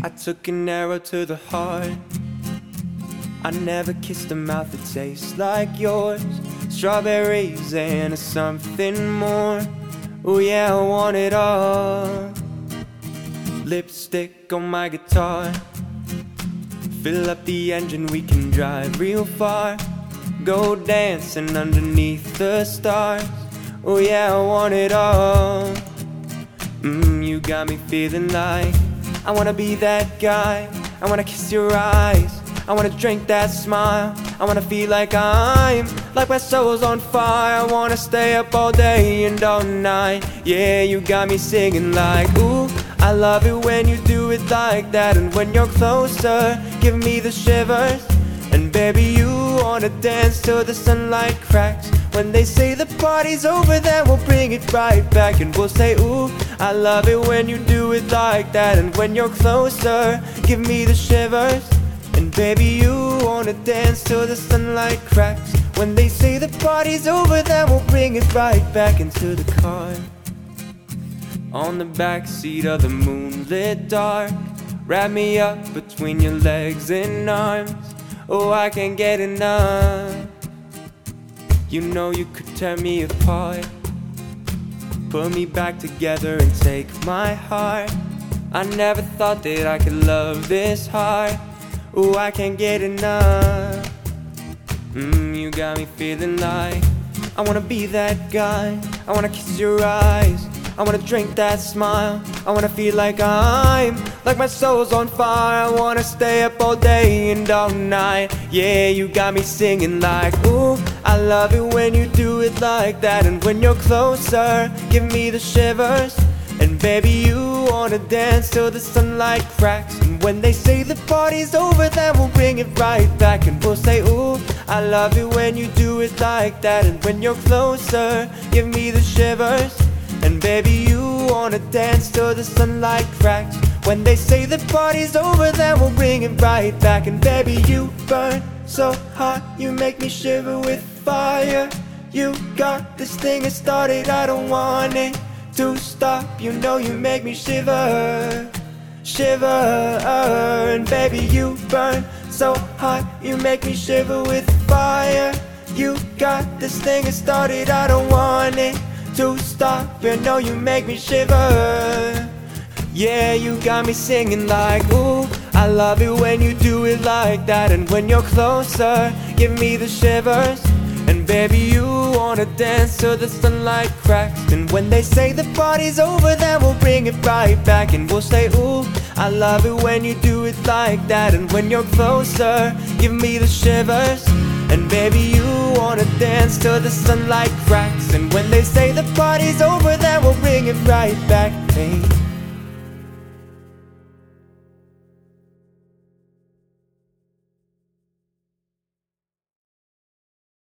I took an arrow to the heart. I never kissed a mouth that tastes like yours. Strawberries and something more. Oh yeah, I want it all. Lipstick on my guitar. Fill up the engine, we can drive real far. Go dancing underneath the stars. Oh yeah, I want it all. You got me feeling like I wanna be that guy. I wanna kiss your eyes, I wanna drink that smile. I wanna feel like my soul's on fire. I wanna stay up all day and all night. Yeah, you got me singing like, ooh, I love it when you do it like that. And when you're closer, give me the shivers. And baby, you wanna dance till the sunlight cracks. When they say the party's over, then we'll bring it right back. And we'll say, ooh, I love it when you do it like that. And when you're closer, give me the shivers. And baby, you wanna dance till the sunlight cracks. When they say the party's over, then we'll bring it right back into the car. On the backseat of the moonlit dark, wrap me up between your legs and arms. Oh, I can't get enough. You know you could tear me apart, put me back together and take my heart. I never thought that I could love this hard. Oh, I can't get enough. You got me feeling like I wanna be that guy. I wanna kiss your eyes, I wanna drink that smile. I wanna feel like my soul's on fire. I wanna stay up all day and all night. Yeah, you got me singing like, ooh, I love it when you do it like that. And when you're closer, give me the shivers. And baby, you wanna dance till the sunlight cracks. And when they say the party's over, then we'll bring it right back. And we'll say, ooh, I love it when you do it like that. And when you're closer, give me the shivers. And baby, you wanna dance till the sunlight cracks. When they say the party's over, then we'll bring it right back. And baby, you burn so hot, you make me shiver with fire. You got this thing, it started, I don't want it to stop. You know you make me shiver, shiver. And baby, you burn so hot, you make me shiver with fire. You got this thing, it started, I don't want it to stop. You know you make me shiver. Yeah, you got me singing like, ooh, I love it when you do it like that. And when you're closer, give me the shivers. And baby, you wanna dance till the sunlight cracks. And when they say the party's over, then we'll bring it right back. And we'll say, ooh, I love it when you do it like that. And when you're closer, give me the shivers. And baby, you wanna dance till the sunlight cracks. And when they say the party's over, then we'll bring it right back, hey.